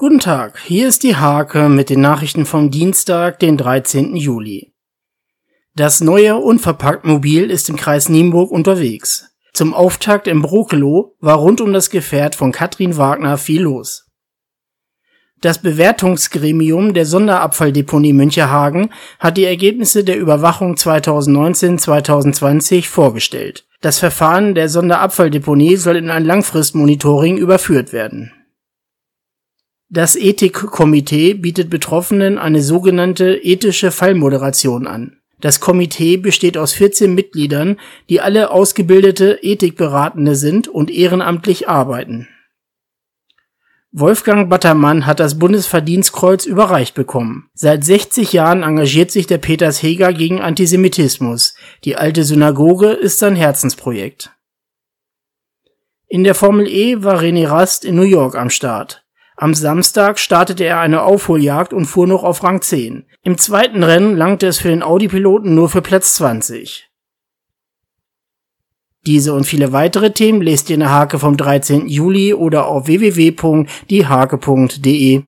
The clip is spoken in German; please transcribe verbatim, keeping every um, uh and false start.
Guten Tag, hier ist die Hake mit den Nachrichten vom Dienstag, den dreizehnten Juli. Das neue Unverpacktmobil ist im Kreis Nienburg unterwegs. Zum Auftakt in Brokeloh war rund um das Gefährt von Katrin Wagner viel los. Das Bewertungsgremium der Sonderabfalldeponie Münchehagen hat die Ergebnisse der Überwachung zweitausendneunzehn zweitausendzwanzig vorgestellt. Das Verfahren der Sonderabfalldeponie soll in ein Langfristmonitoring überführt werden. Das Ethikkomitee bietet Betroffenen eine sogenannte ethische Fallmoderation an. Das Komitee besteht aus vierzehn Mitgliedern, die alle ausgebildete Ethikberatende sind und ehrenamtlich arbeiten. Wolfgang Battermann hat das Bundesverdienstkreuz überreicht bekommen. Seit sechzig Jahren engagiert sich der Petersheger gegen Antisemitismus. Die alte Synagoge ist sein Herzensprojekt. In der Formel E war René Rast in New York am Start. Am Samstag startete er eine Aufholjagd und fuhr noch auf Rang zehn. Im zweiten Rennen langte es für den Audi-Piloten nur für Platz zwanzig. Diese und viele weitere Themen lest ihr in der Hake vom dreizehnten Juli oder auf w w w punkt die hake punkt de.